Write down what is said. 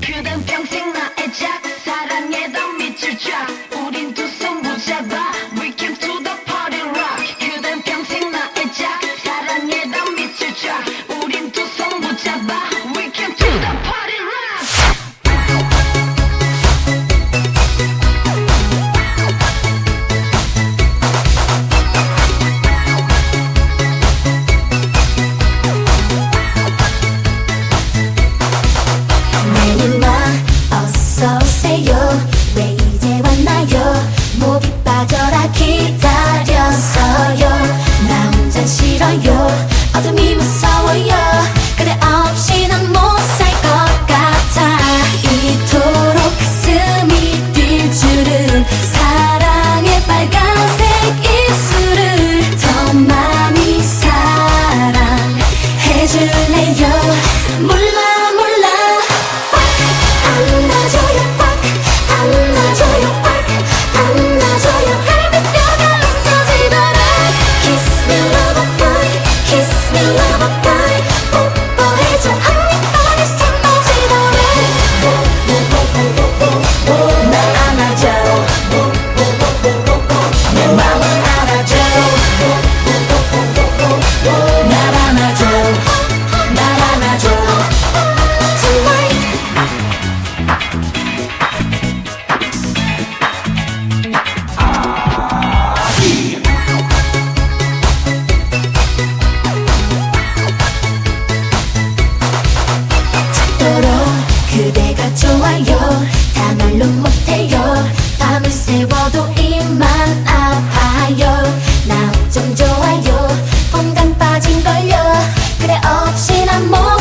그댄 평생 나의 짝사랑에 더 밑줄 쫙 우린 두 손 붙잡아 We came to the party rock 그댄 평생 나의 짝사랑에 더 밑줄 쫙 우린 두 손 붙잡아 We came to the party rock 왜 이제 왔나요? 목이 빠져라 기다렸어요. 나 혼자 싫어요. 어둠이 무서워요. 그대 없이 난 못 살 것 같아. 이토록 가슴이 뛸 줄은 사랑의 빨간색 입술을 더 많이 사랑해줄래요? 몰라 안아줘요 꽉 안아줘요 꽉 안아줘요 갈비뼈가 없어지도록 Kiss me lover boy Kiss me lover boy 뽀뽀해줘 한입만에 숨 마시도록 날 안아줘 내 맘을 안아줘 날 안아줘 날 안아줘 Tonight 그대가 좋아요. 다 말로 못해요. 밤을 새워도 입만 아파요. 나 좀 좋아요. 공간 빠진 걸요. 그대 없이 난 못